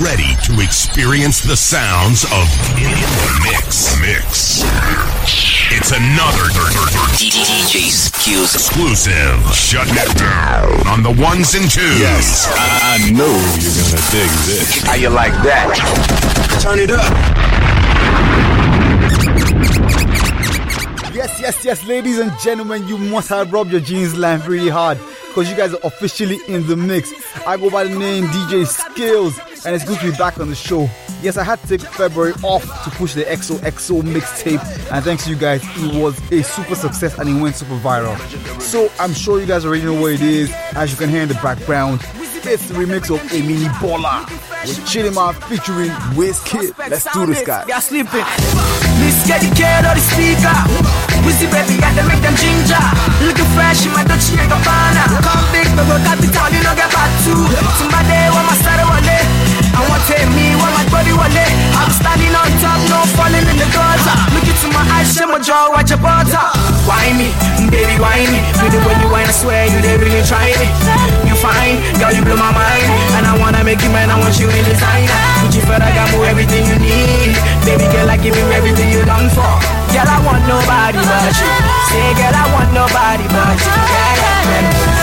ready to experience the sounds of In the Mix. It's another DJ Skills exclusive. Shutting it down on the ones and twos. Yes, I know you're gonna dig this. How you like that? Turn it up. Yes, ladies and gentlemen, you must have rubbed your jeans lamp really hard because you guys are officially in the mix. I go by the name DJ Skills, and it's good to be back on the show. Yes, I had to take February off to push the XOXO mixtape, and thanks to you guys, it was a super success and it went super viral. So I'm sure you guys already know what it is. As you can hear in the background, it's the remix of A Mini Baller with Chillima featuring Wizkid. Let's do this, guys. They're sleeping. Miss get the kid or the speaker. Wizzy baby got to make them ginger. Looking fresh in my Dolce & Gabbana. Come big, but go capital, you know get back to. Somebody want my starter one day. I want to take me, want my body one day. I'm standing on top, no falling in the gutter. Look into my eyes, share my jaw, watch your butter. Why me, baby, why me? Baby, when you whine, I swear you they really trying it. You fine, girl, you blow my mind. And I wanna make you man, I want you in designer. Gucci Ferragamo, everything you need. Baby girl, I give you everything you long for. Girl, I want nobody but you. Say, girl, I want nobody but you. Yeah.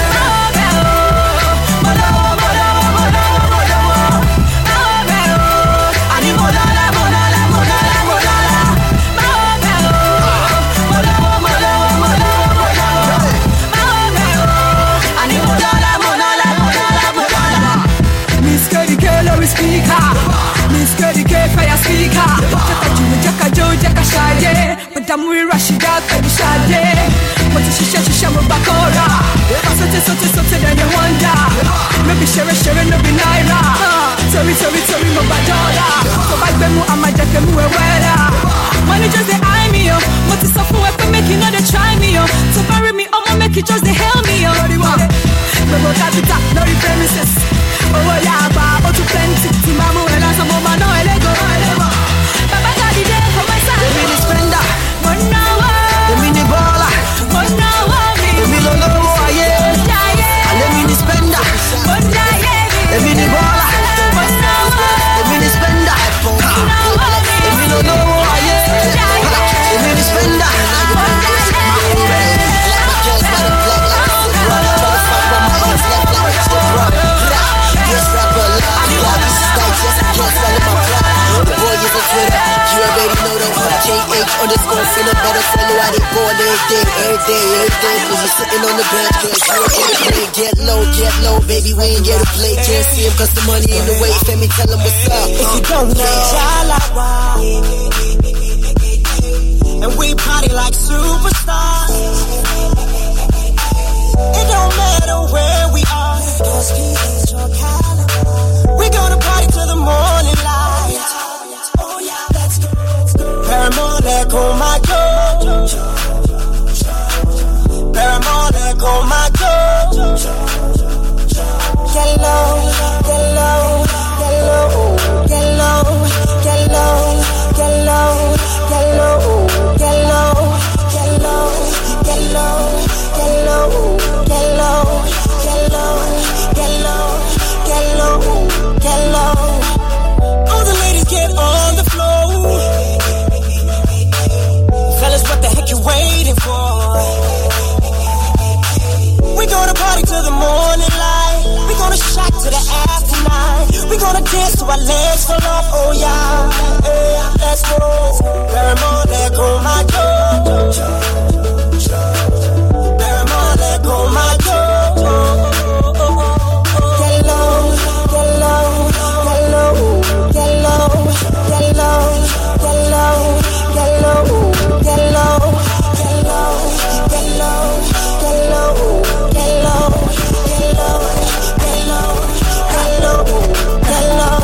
Damu Rashida Kadishade, but she Bakora. Something then you wonder. Maybe share no be naira. Sorry, no badola. So back bemu amaja mu wera. Money just they eye me up, but it's so for make you know they try me up. So marry me, I'ma make you just they hell me up. Bebo capita, no premises. Oh yeah, ba, too plenty. Timamu ela some mama no elego. Baba got the day for my side. The mini spender, the mini baller, the mini logo, yeah. The mini spender, the mini baller, the mini spender, the mini logo, yeah. The mini spender. You already know that JH_finna better follow how they go every day. Cause you're sitting on the bench, cause you don't get a play. Get low, baby, we ain't get a play. Can't see him cause the money in the way. Let me tell him what's up. If you don't know, and we party like superstars. It don't matter where we are. We gonna party till the morning light. Oh yeah, let's go. Paramore, call my Joe. Paramore, call my Joe. Get low, get low, get low, get low, get low, get low, get low, get low, get low, get low, get low, get low, get low, get low, get low, get low. All the ladies get on the floor. Fellas, what the heck you waiting for? We gonna party till the morning light. We gonna shock to the after night. We gonna dance till our legs fall off. Oh yeah, yeah, let's go. Paramore, let go my Joe. Paramore, let go my Joe. Get low, get low, get low, get low, get low, get low, get low, get low, get low, get low, get low, get low, get low, get low, get low, get low.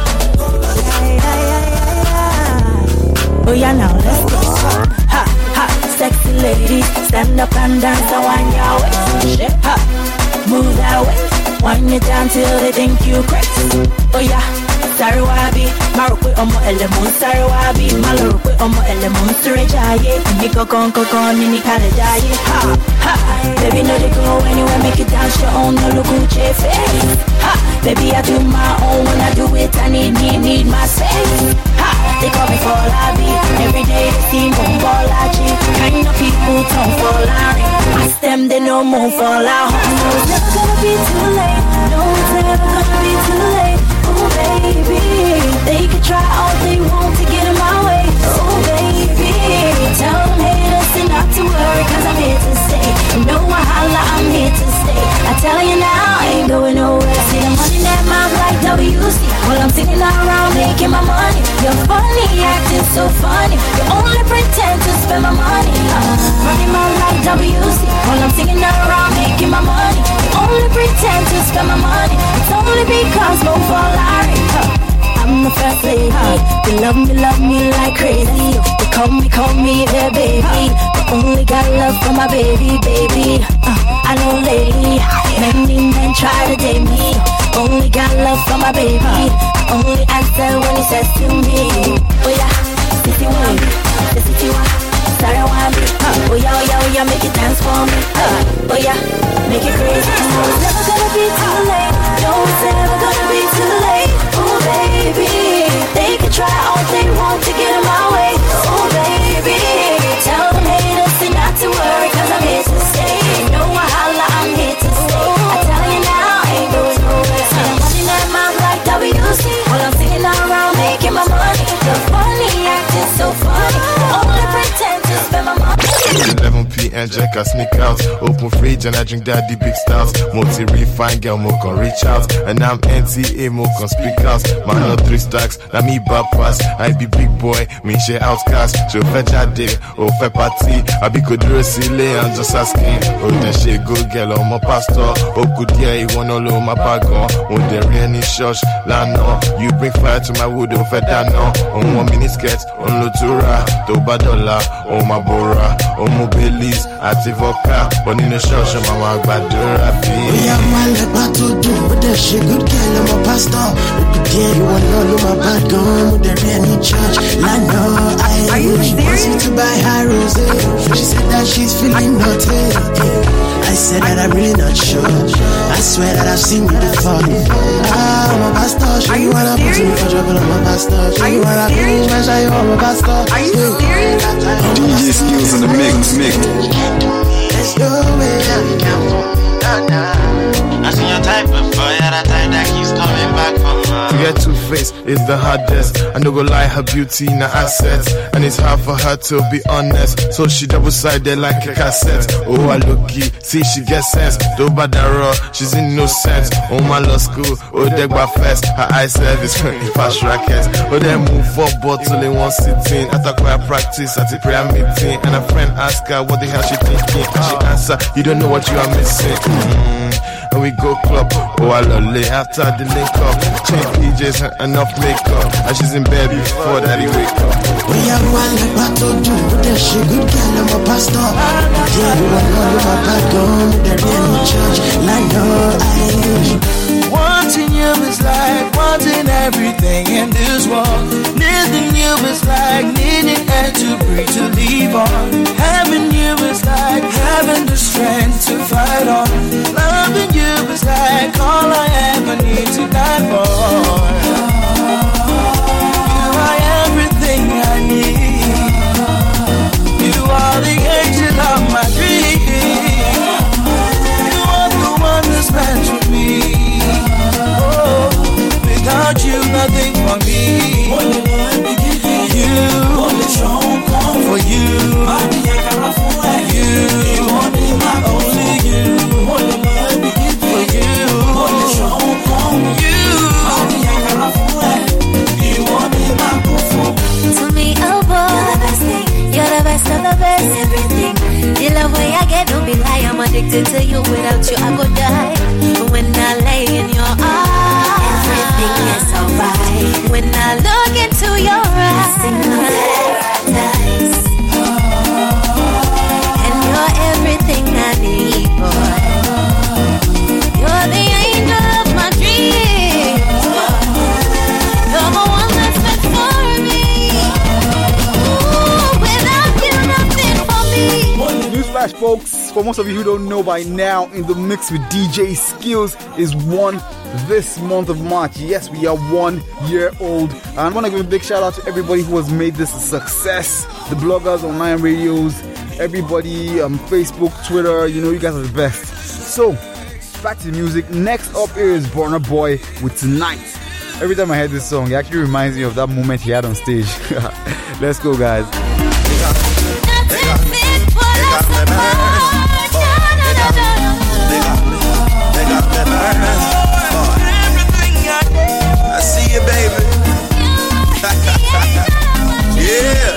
Oh yeah, now let's go. Ha ha, sexy ladies, stand up and dance and wind your waist. Shake, ha, move that way, wind it down till they think you crazy. Oh yeah. Sarwabi, Marokwe Omo Elemon, Sarwabi, Malorokwe Omo Elemon, Surejaye, Niko Konko Nini Kalajaye, ha, baby, no, they go anywhere, make it dance your own, no look Gucci face, ha, baby, I do my own, when I do it, I need my space, ha, they call me for lobby, every day they see Bombolachi, kind of people don't fall out, ask them, they no more fall out, no, it's never gonna be too late, no, it's never gonna be too late, oh baby, they can try all they want to get in my way, oh baby, tell them haters and not to worry, cause I'm here to stay, no wahala, I'm here to stay, I tell you now, I ain't going nowhere, see the money that mouth like WC, while I'm sitting around making my money, you're funny, acting so funny, you only pretend to spend my money, running my like WC, while I'm sitting around making my money, you only pretend to spend my money, it's only because both are lying, I'm the first lady, they love me like crazy, they call me their baby, but only got love for my baby, I know lately, many men try to date me, only got love for my baby, only answer when he says to me, oh yeah, city one, Sarawami, oh yeah, make it dance for me, oh yeah, make it crazy, no, it's never gonna be too late, no, it's never gonna be too late, oh baby, they can try all they want to get in my way, oh baby, tell them haters and not to worry, cause I'm here to stay, no wahala, I'm here to stay, I tell you now, I ain't going nowhere, see the money that mouth like WC, while I'm sitting around making my money, you're funny, acting so funny, only pretend to spend my money. 11 p.m. Jack I sneak out, open fridge and I drink daddy big stouts. Multi refine girl mo can reach out, and I'm NTA mo can speak out. Man no 3 stacks, na me bypass. I be big boy, me share outcast. So fe jade, oh fe party. I be good silly and just asking. Oh then she good girl on my pastor. Oh good yeah, you wanna know my bagon. Oh there any church, lano. You bring fire to my wood, oh fe dano. Oh 1 minute skirt, on lotura, to badola, oh my bora. Omo Belize, àti vodka, but in the church, mama gbàdúrà bí. Oya máa lẹ́gbàá tó dùn, ó dẹ̀ ṣe good girl, ọmọ pastor. Òkú díẹ̀ ìwọ náà ló máa bá gan, mo dẹ̀ rí ẹni church. Lánàá, she wants you to buy her rosé. She said that she's feeling naughty. I said that I'm really not sure. I swear that I've seen you before. I'm a pastor, show you wanna put me for trouble, I'm a pastor. Show you wanna finish, man, show you I'm a pastor. Are you serious? DJ Skills in the mix. Let's go away. I seen your type before, yeah, that time that keeps coming back from To get two-faced is the hardest. I no go lie, her beauty na assets, and it's hard for her to be honest. So she double-sided like a cassette. Oh, I look-y, see she gets sense. Do badara, she's innocent. Oh, my law school, oh, degba fest. Her eye service, fast rackets. Oh, they move up bottle in one sitting. At a choir practice, at a prayer meeting, and a friend ask her what the hell she thinking. And she answer, you don't know what you are missing. And we go club, oh I love it. After the link up, change PJs and enough makeup, and she's in bed before daddy wake up. We are one like battle do, but there's she good girl, I'm a pastor. Yeah, you are all of my bad gum, there ain't no church, like no Wanting you is like wanting everything in this world. Needing you is like needing air to breathe, to live on. Having you is like having the strength to fight on. Loving you is like all I ever need to die for. You are everything I need. You are the angel of my dream. You are the one that's meant to be. Without you, nothing for me. You, for you, only you, for you. To me, oh boy, you're the best of the best, everything. The love way I get, don't be lie, I'm addicted to you. Without you, I could die. When I lay in your arms, everything is alright. When I look into your eyes, paradise. And you're everything I need, boy. You're the angel of my dreams, boy. folks, for most of you who don't know by now, In the Mix with DJ Skills is one this month of March. Yes, we are 1 year old. And I want to give a big shout out to everybody who has made this a success. The bloggers, online radios, everybody, Facebook, Twitter, you guys are the best. So, back to the music. Next up is Burna Boy with Tonight. Every time I hear this song, it actually reminds me of that moment he had on stage. Let's go, guys. I see you, baby. Yeah.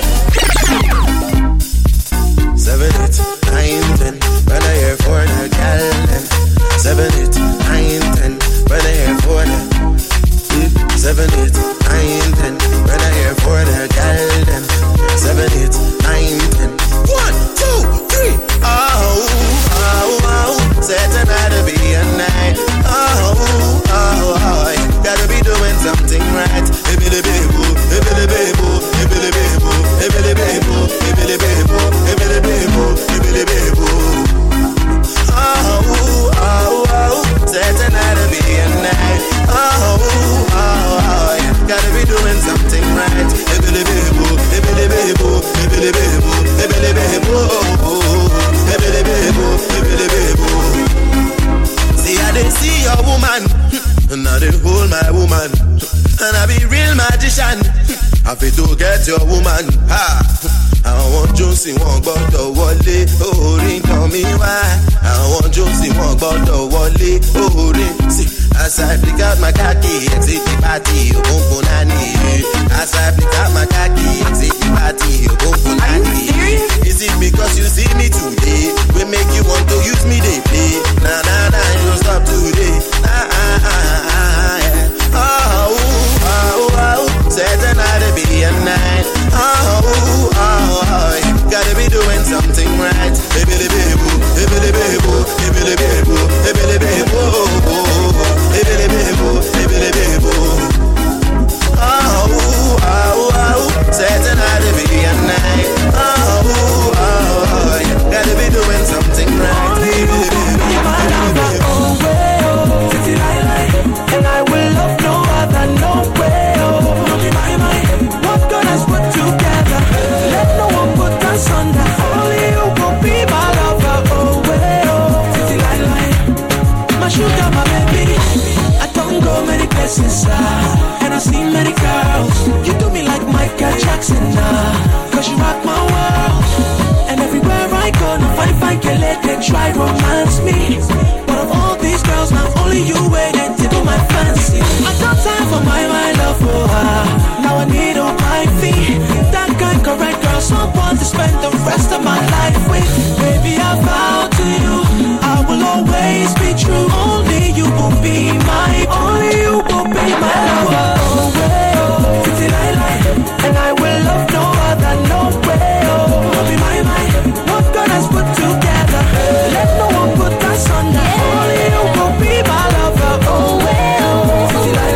7, 8, 9, 10. When I hear for the gal, 7, 8, 9, 10. When I hear for the 7, 8, 9, 10. When I hear for the gal, 7, 8, 9, 10. 1, 2, 3. Oh, oh, oh. Said tonight to be a night. Oh, oh, oh. Gotta be doing something right. Ebele bebo, ebele bebo, ebele bebo, ebele bebo, ebele bebo, ebele bebo, ebele bebo. Oh, oh, oh. Said tonight to be a night. Oh, oh, oh. Gotta be doing something right. Ebele bebo, ebele bebo, ebele bebo, ebele bebo, ebele bebo, ebele bebo. See, I didn't see your woman, and I didn't hold my woman, and I be real magician. I fit to get your woman. Ha! I want Jonesy, won't go to Wally. Oh, ring on me, why? I want Jonesy, won't go to Wally. Oh, ring. See, as I pick out my khaki, exit the party, you boom punani. As I pick out my khaki, exit the party, you boom punani. Is it because you see me today? We make you want to use me, they play. Nah, nah, nah, you don't stop today. Nah, yeah. Oh, oh, oh. Said tonight to be a night. Oh, oh, oh. Gotta be doing something right. Ebele bebo, ebele bebo, ebele bebo, ebele bebo, ebele bebo, ebele bebo. Oh, oh, oh. Said tonight to be a night. Oh, oh, oh. Gotta be doing something right. Ebele bebo, ebele bebo. And I will love no other, no way. What God has put together, let no one put us under. Only you will be my lover. Oh, well, Titi Lai, my sugar, my baby. I don't go many places, and I see many girls. You do me like Michael Jackson, cause you rock my world. And everywhere I go, no fine girl, they try romance me. But of all these girls, now only you waiting to do my fancy. I got time for my love for her. Now I need on my feet. That kind correct girl, someone to spend the rest of my life with. Baby, I vow to you, I will always be true. Only you will be my, only you will be my lover. Oh, well, Titi Lai, and I will love no other, no way. Oh, be my, what God has put together. Let no one put us under. Only you will be my lover. Oh, well, Titi Lai.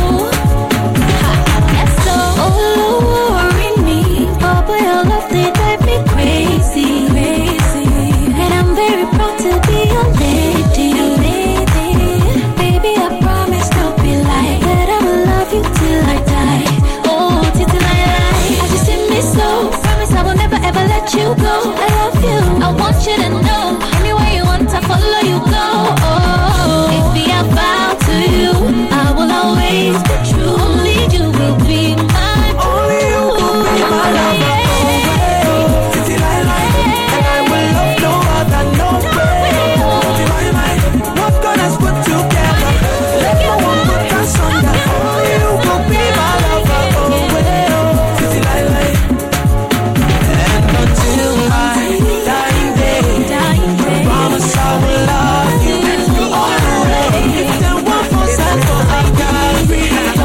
You go, I love you. I want you to know. Anywhere you want, I follow you. Go. Oh, baby, I vow to you, I will always be true. Only you will be mine. Only you will be my lover. Oh, Titi Lai, and I will love no other, no way. What God has put together, let no one put us under. Only you will be my lover. Oh, Titi Lai. Until my dying day, I promise I will love you always. If there one more cycle I carry.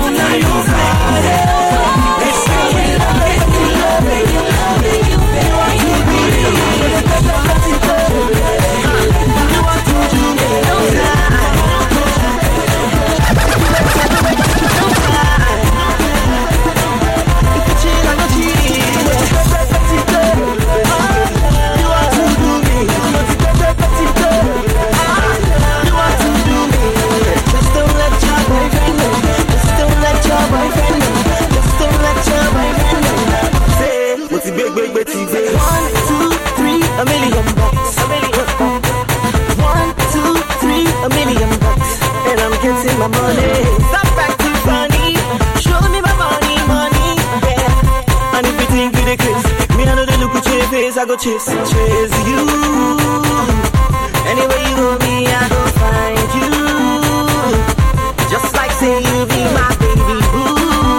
face, I go chase you. Anywhere you go, me, I go find you. Just like say you be my baby boo.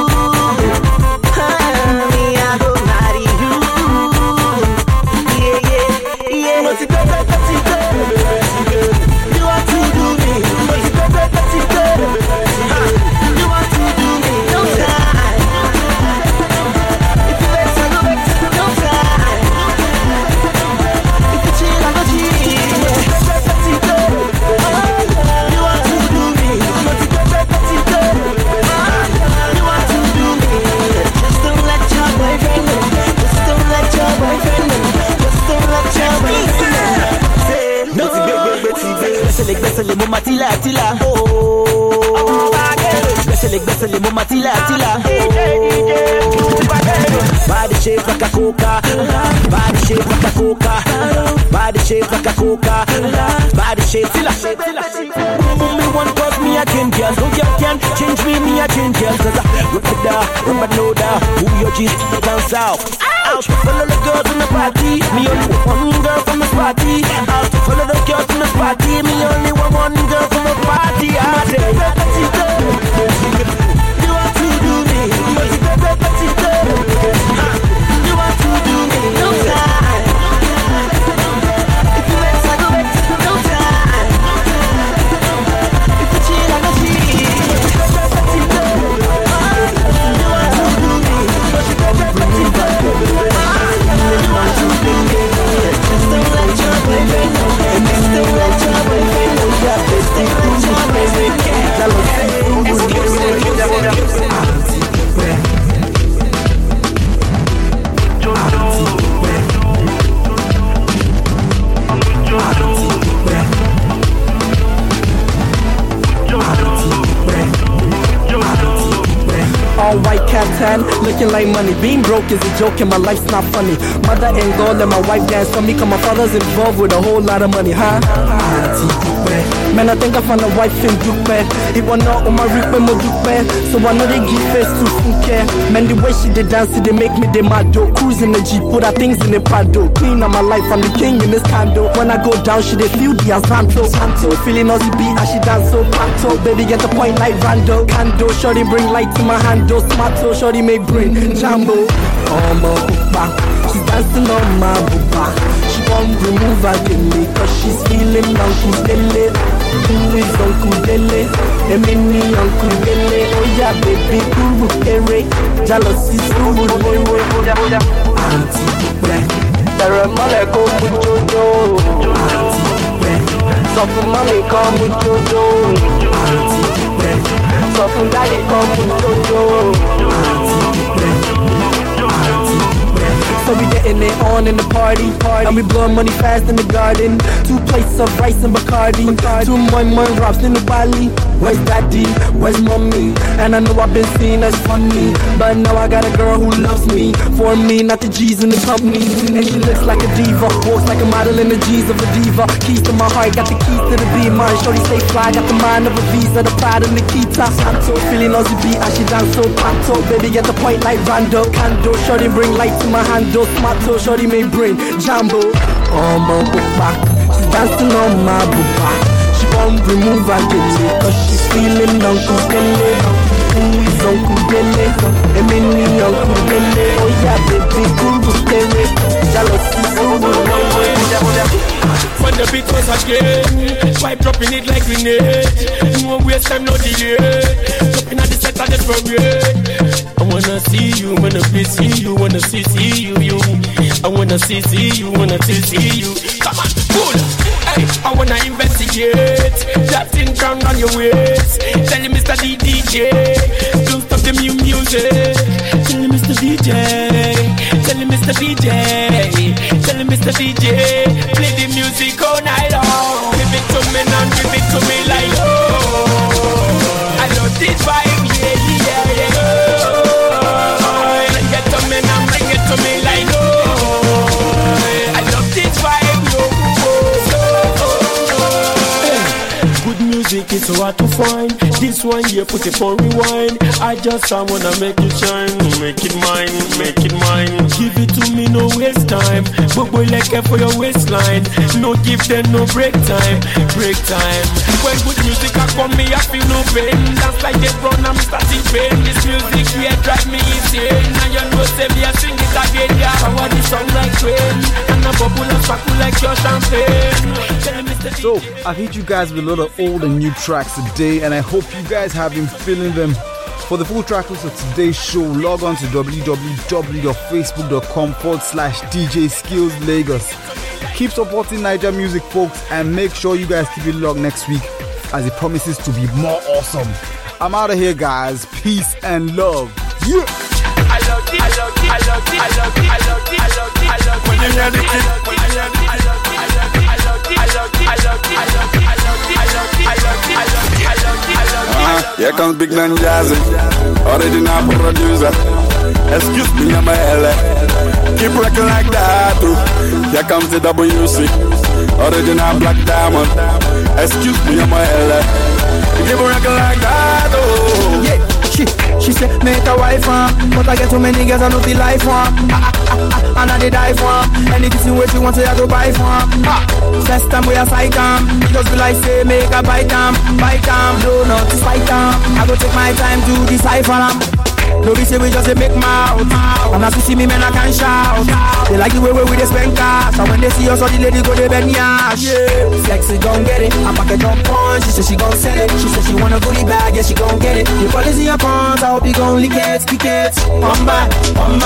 Me, I go marry you. Yeah, yeah, yeah. But it doesn't you want to do me. But it doesn't you want to do me. No time. If you vex, I go vex. No time. If you chill, I go chill. You want to do me. But it doesn't you want to do me. Just don't let your boyfriend know. Just don't let your boyfriend know. Just don't let your boyfriend know. Besele mama tila tila oh besele mama tila tila body shape like a coca, body shape like a coca, body shape like a coca, body shape tila. Me one cause me a change girls, no girl can change me a change girls. Cause I rip it down, rip it low down, who your G's down south. Out, follow the girls in the party. Me only one girl from the party. Out, follow the girls in the party. Me only one girl from the party. I say, you want to do me? You want to do me? No time. If you vex, I go vex. No time. If you chill, I go chill. You want to do me? All white caftan, looking like money. Being broke is a joke and my life's not funny. Mother ain't gold and my wife dance for me, cause my father's involved with a whole lot of money, huh? Man, I think I found a wife in Dupe. It was not on my rip when Dupe. So I know they give face to care. Man, the way she did dance, they make me the mado. Cruise in the Jeep, put her things in the Prado. Queen of my life, I'm the king in this condo. When I go down, she they feel the Azanto. Feeling Aussie beat as she dance so panto. Baby get the point like Rando. Cando, shorty bring light to my hand. Smarto, shorty may bring Jambo. Oh my booba, she's dancing on my booba. She won't remove her daily, cause she's feeling Uncle Dele. Who is Uncle Dele? Emini Uncle Dele. Oh yeah, baby, Kuru Kere. Jealousy, Kuru Kere. Auntie Black. Sarah Mole, come with Jojo. Auntie Black. Soft mommy, come with Jojo. Auntie Black. So from daddy come with Jojo. So we getting it on in the party. And we blowing money fast in the garden. 2 plates of rice and Bacardi. 2 more drops in the Bali. Where's daddy? Where's mommy? And I know I've been seen as funny, but now I got a girl who loves me. For me, not the G's in the company. And she looks like a diva, walks like a model in the G's of a diva. Keys to my heart, got the keys to the Beamer. Shorty stay fly, got the mind of a Visa, the pride of Nikita. I'm so feeling Aussie beat, as she dance so panto. Baby get the point like Rando. Cando, shorty bring light to my handle. Smarto, shorty may bring Jambo. Oh my booba, she's dancing on my booba. She won't remove her daily, cause she's feeling Uncle Dele. Who is Uncle Dele? Emini Uncle Dele. Oh yeah, baby, Kuru Kere. Jealousy, when the beat was again, vibe dropping it like grenade. No waste time, no delay. Dropping at the set of the parade. I wanna see you, wanna see you, wanna see you. I wanna see you, wanna see you. Come on, pull. Hey, I wanna investigate. That thing crown on your waist. Tell him Mr. DJ, don't stop the music. Tell him Mr. DJ, tell him Mr. DJ, tell him Mr. DJ, play the music all night long. Give it to me now, give it to me like oh. I love this vibe, yeah. Bring it to me now, bring it to me like oh. I love this vibe, yo. Good music it's so hard to find. This one here, put it on rewind. I just wanna make it shine, make it mine, make it mine. Give it to me, no waste time. But boy, like for your waistline. No give them no break time, break time. When good music I come me, I feel no pain. Dance like they run, I'm starting pain. This music here drive me insane. Now you know, say me, I sing it again. Yeah, power this song like rain, and a bubble and sparkle like your champagne. So, I've hit you guys with a lot of old and new tracks today, and I hope you guys have been feeling them. For the full track list of today's show, log on to www.facebook.com/DJ Skills Lagos. Keep supporting Niger music, folks, and make sure you guys keep it logged next week, as it promises to be more awesome. I'm out of here, guys. Peace and love. Yeah. I love it, I love it, I love it, I love it, I love it, I love it, I love it. When you hear the kick, I love it, I love it, I love it, I love it, I love it, I love it, I love it, I love it, I love it, I love it, I love it, I love it, I love it. Here comes Big Man Jazzy, original producer. Excuse me, I'm a LA. Keep rocking like that, too. Here comes the WC, original Black Diamond. Excuse me, I'm a LA. Keep rocking like that, oh. Yeah. She said, make a wife, but I get too many girls, I don't feel life, and I did die for anything where she wants to have to buy for. First time we are sight, just be like, say, make a bite, no, not to fight, I go take my time to decipher them. No, we say we just make mouth. And as you see me, man, I can shout. They like the way we just spend cash. And when they see us, all the lady go, they bend yash. Yeah, sexy gon' get it. I pack it up on. She said she gon' sell it. She said she want a goodie bag, yeah, she gon' get it. The policy your pawns, I hope you gon' lick it. One by one.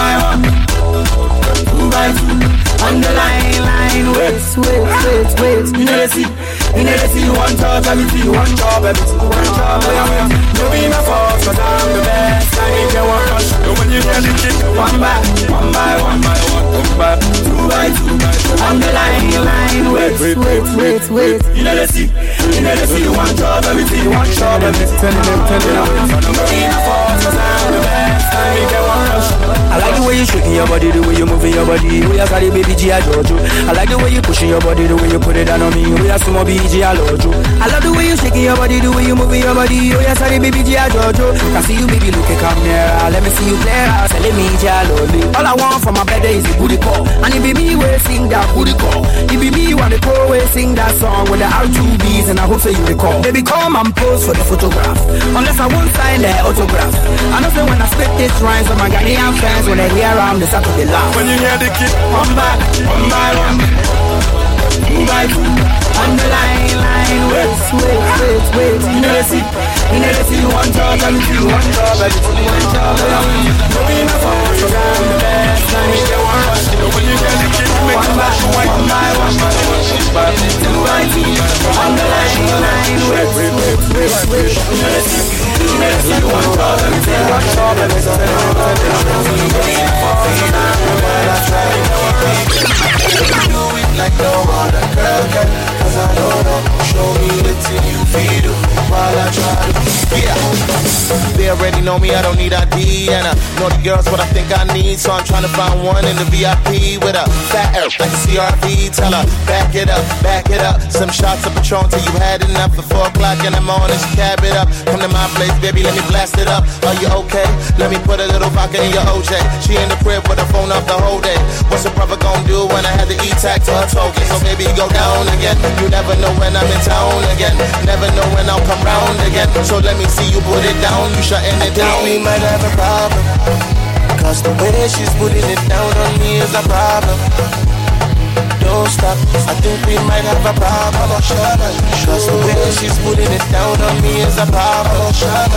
2 by 2. On the line, wait. You never see one job, everything, one job, everything, one job. You be my fault, cause I'm the best. I need your one rush. When you get the kick, one by one. 2 by 2. On the line, wait. You never see one job, everything, one job, everything. Tell them. You be my fault, cause I'm the best. I need your one rush. I like the way you shaking your body, the way you moving your body. We are carry baby G, I Jojo. I like the way you pushing your body, the way you put it down on me. We are sumo BG, I love you. I love the way you shaking your body, the way you moving your body. We are carry baby G, I Jojo. I see you, baby, look at come nearer. Let me see you play out, tell me G, I love you. All I want from my bed is a booty call. And it be me where sing that booty call. It be me when the pro way sing that song with the R2Bs, and I hope so you recall. Baby, come and pose for the photograph. Unless I won't sign the autograph. I know say when I spit this rhymes on my Ghanaian friends, when they hear I'm the start of the laugh. When you hear the kick, one by 1. 2 by 2. On the line, wait. You never see one job, everything, one job, everything, one job. No be my fault, so I'm the best. I need your one rush. When you get the kick, make a bash. 1 by 1. 2 by 2. On the line, wait. You never see one job, everything, one job, everything. No be my fault, so I'm the best. I need your one rush. Do it like no other girl can, cause I know. Show me the thing you feel while I try to. Yeah, they already know me, I don't need ID. And I know the girls what I think I need, so I'm trying to find one in the VIP with a fat air like a CRV. Tell her, back it up. Some shots of Patron till you had enough. At 4 o'clock in the morning, she cab it up. Come to my place, baby, let me blast it up. Are you okay? Let me put a little vodka in your OJ. She in the crib with her phone up the whole day. What's the brother gonna do when I had to E-tag to her token? So baby, go down again. You never know when I'm in town again. Never know when I'll come round again. So let me see you put it down. You shutting it down. We might have a problem, cause the way she's putting it down on me is a problem. Don't stop, I think we might have a problem. Cause the way she's putting it down on me is a problem.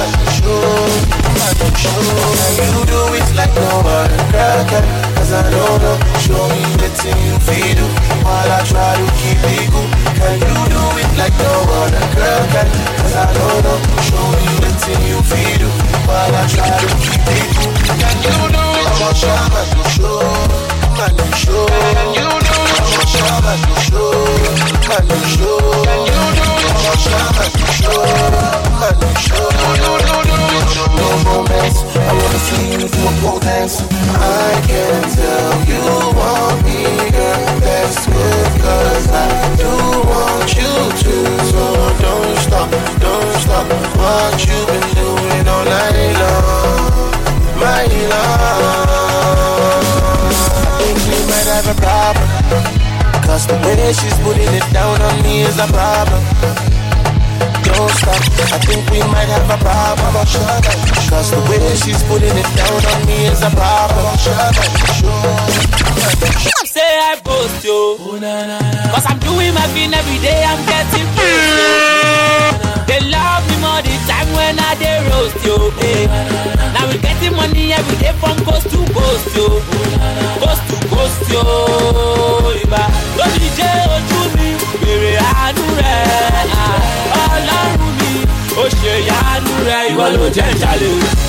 Can you do it like no other girl can? Cause I don't know. Show me the thing you feel while I try to keep it good. Can you do it like no other girl can? Cause I don't know. Show me the thing you feel while I try to keep it good. Can you do it? I'm a shaman to show, man to show. Can you do it? I'm a shaman to show, man to show. Can you do it? I'm a shaman to show, man to show. No romance, I wanna see you do a pole dance. I can tell you want me, girl, that's good. Cause I do want you to, so don't stop, don't Cause the way she's putting it down on me is a problem. Don't stop, I think we might have a problem. Cause the way she's putting it down on me is a problem. Say I post you, cause I'm doing my thing every day, I'm getting paid. They love me more the time when I they roast you. Now we getting money every day from coast to coast you. Coast to coast you. Don't DJ ojú mi, bèrè àánú rẹ̀. Ọlọ́run mi, ó ṣe yáánú rẹ̀, ìwọ ló jẹ́ jalè.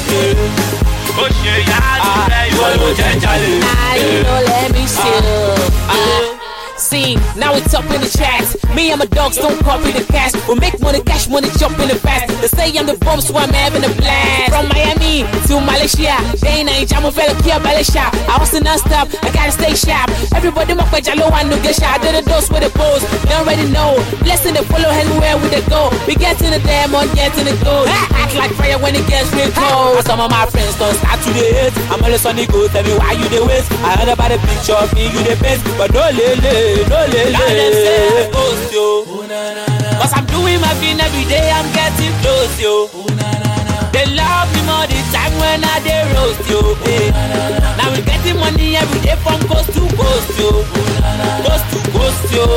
Ó ṣe yáánú rẹ̀, ìwọ ló jẹ́ jalè. You know, let me see. See, now it's up in the chats. Me and my dogs don't copy the cash. We make money, cash money, jump in the fast. They say I'm the bomb, so I'm having a blast. From Miami to Malaysia, they ain't I'm a fellow here, Malaysia. I hustle non-stop, I gotta stay sharp. Everybody my jalo and no get shot. I did a dose with the pose, they already know. Blessing they follow everywhere we they go. We get in the damn on, get in the go. Act like fire when it gets real cold. Some of my friends don't start to the hit. I'm always on the go, tell me why you the waste. I heard about a picture of me, you the best, but no lele. No lele, post yo. Cause I'm doing my thing every day, I'm getting close yo. They love me more the time when I they roast yo. Now we getting money every day from coast to coast yo. Coast to coast yo.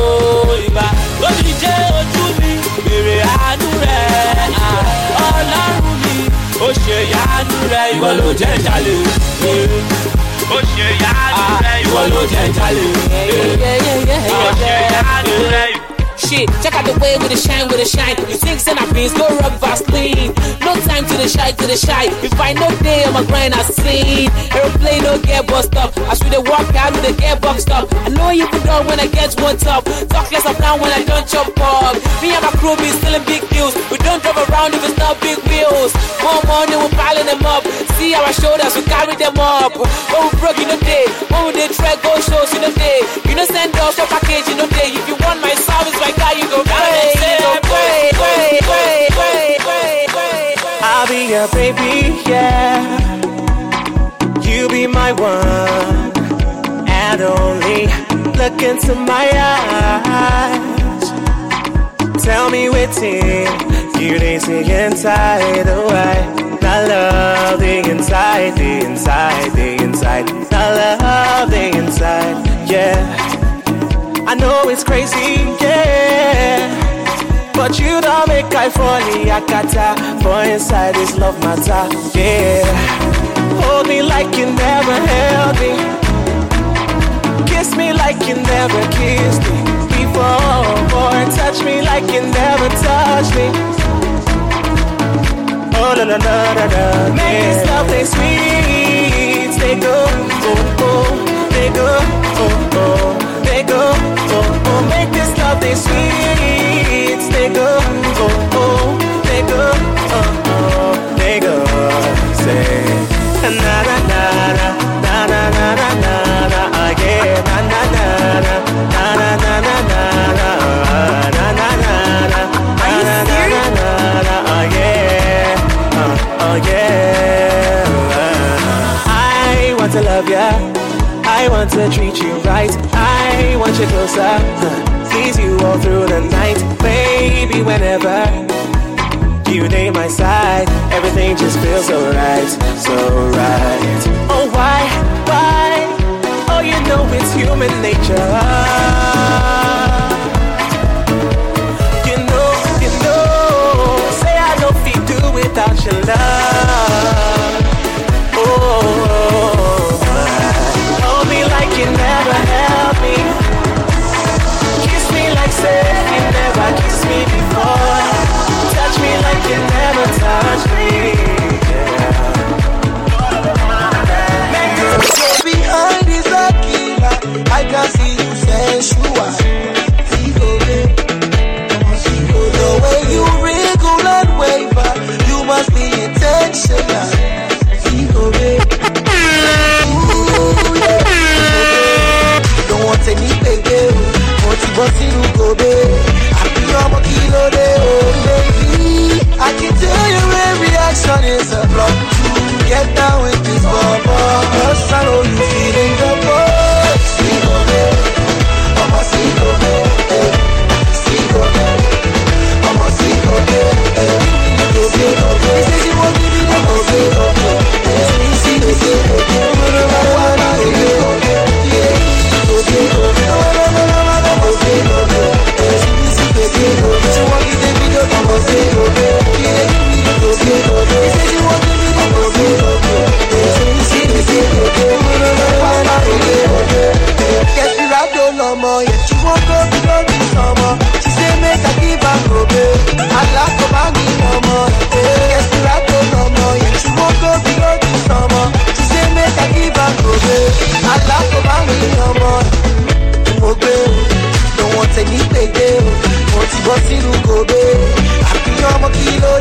Go DJ ojú mi, bèrè àánú rẹ̀. Ọlọ́run mi, ó ṣe yáánú rẹ̀, ìwọ ló jẹ́ jalè. Ó ṣe yáánú rẹ̀, ìwọ ló jẹ́ jalè. Ó ṣe yáánú rẹ̀. Shit, check out the way with the shine, with the shine. You think send our beans, go rub Vaseline. No time to the shy, to the shy. If I no day on my grind, I seen. Airplane no get bust up. I should walk out with the get boxed up. I know you can do when I get one top. Talk less of now when I don't chop up. Me and my crew be selling big deals. We don't drive around if it's not big wheels. More money, we're piling them up. See our shoulders, we carry them up. Oh, we broke, you know day. Oh, they try go shows, you know day. You know send off your package, you know day. If you want my service, like that, you go pay. I'll be your baby, yeah. You be my one and only. Look into my eyes. Tell me what's in you, they see inside the white. I love the inside, the inside, the inside. I love the inside, yeah. I know it's crazy, yeah. But you don't make I funny, Akata. For inside is love matter, yeah. Hold me like you never held me. Kiss me like you never kissed me before. Touch me like you never touched me. Oh, la la la la la. Make this love taste sweet. They go, oh, oh. They go, oh, oh. They go, oh, oh. Make this love taste sweet. They go, oh, oh. They go, oh, oh. They go, say na na na na na na na na na na again na na na na na na na na na na na na. Are you serious? Again, again. I want to love ya. I want to treat you right. I want you closer. Tease you all through the night, baby. Whenever you name my side, everything just feels so right, so right. Oh, why? Oh, you know it's human nature. You know. Say I know if you do without your love. Oh, hold me like you never held me. Kiss me like say you never kissed me before. Touch me like you never touched me. Behind is a killer. I can see you say tí lù kò gbé. Àbí ọmọ kí ló